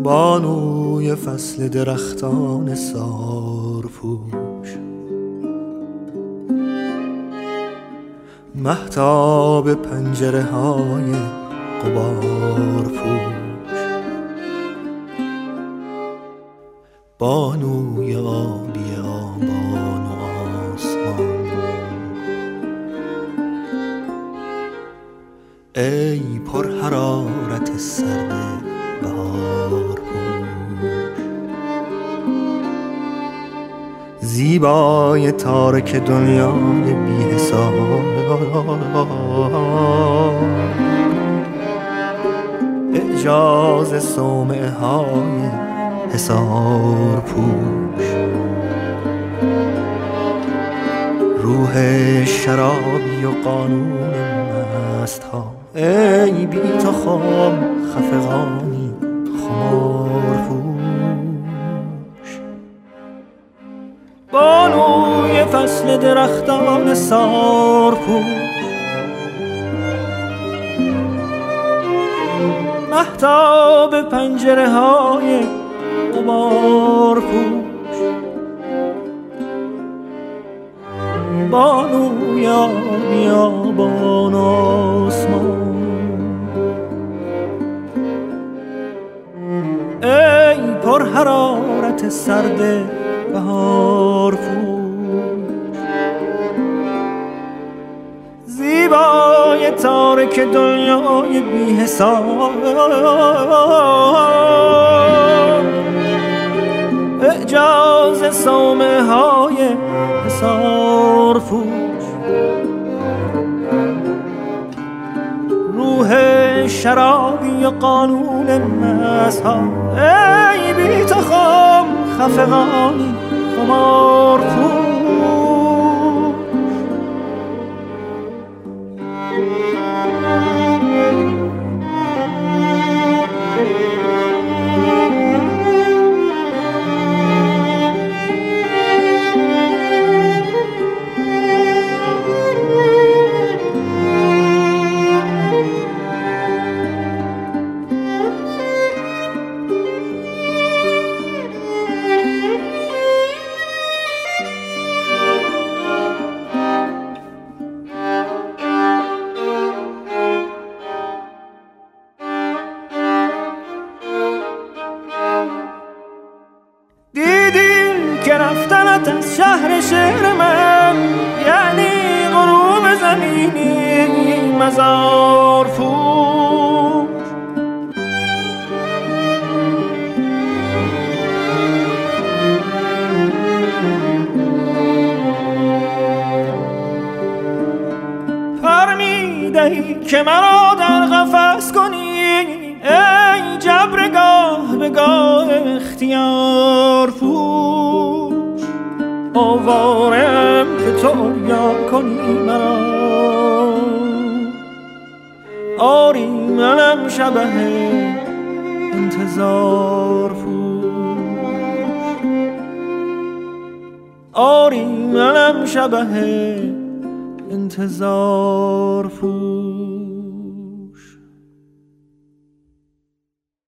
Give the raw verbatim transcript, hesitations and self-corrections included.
بانوی فصل درختان سارپوش، مهتاب پنجره های غبار پوش، بانوی آبی آبان و آسمان، ای پر حرارت سرد بهار پوش، زیبای تارک دنیای بی حساب، اعجاز صومعه های حصار پوش، روح شرابی و قانون مست ها، ای بی تو خام خفقانی خمار پوش، بانوی فصل درختان سار پوش، مهتاب پنجره های غبار پوش، بانوی بیابان آسمان، ای پر حرارت سرد بهار پوش، زیبای تارک دنیای بی حساب، اعجاز صومعه های حصار پوش، روح شرابی و قانون مست ها، ای بی تو خام خفقانی خمار پوش، که رفتنت از شهر شعر من یعنی غروب زمینی مزار پوش، پر می‌دهی که مرا در قفس کنی، ای جبرگاه به گاه اختیار پوش، آوارم که تو عریان کنی مرا، آری منم شبه انتظار پوش، آری منم شبه انتظار پوش.